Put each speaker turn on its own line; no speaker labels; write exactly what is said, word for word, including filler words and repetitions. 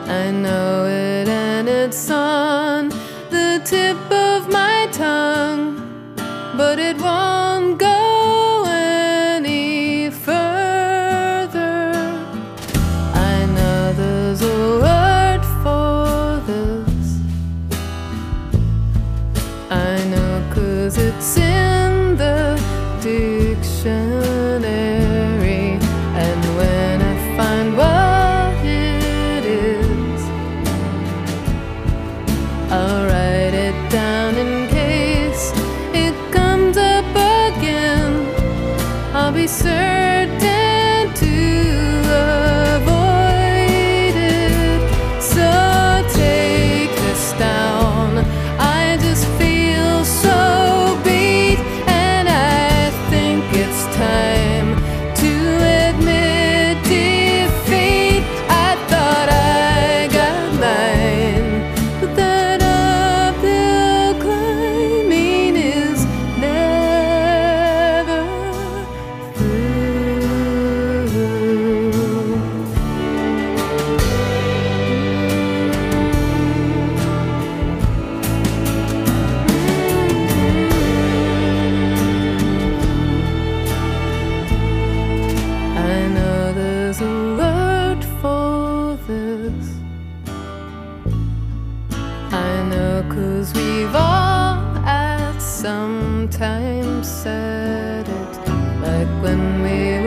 I know it and it's on the tip of my tongue, but it won't go any further. I know there's a word for this. I know 'cause it's in the dictionary, and when I find what it is, I'll write it down in case it comes up again. I'll be certain to avoid it. So take this down. I just feel so beat, and I think it's time to admit defeat. I thought I got mine, but that uphill climbing is never through. I know there's a word for this. I know 'cause we've all at some time said it, like when we